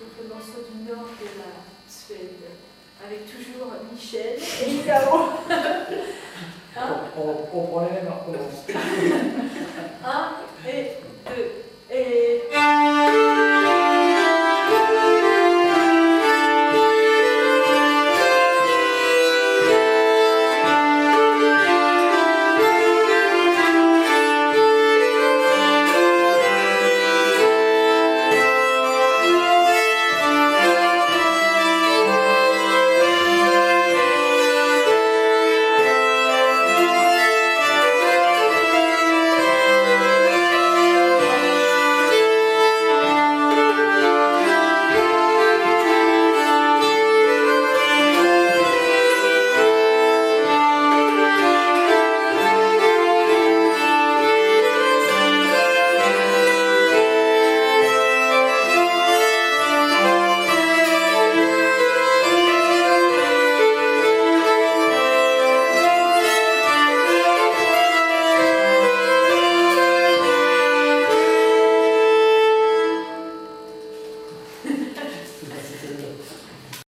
donc le morceau du nord de la Suède, avec toujours Michel et Isao. Hein? On prend les mêmes, on recommence. 1 et 2.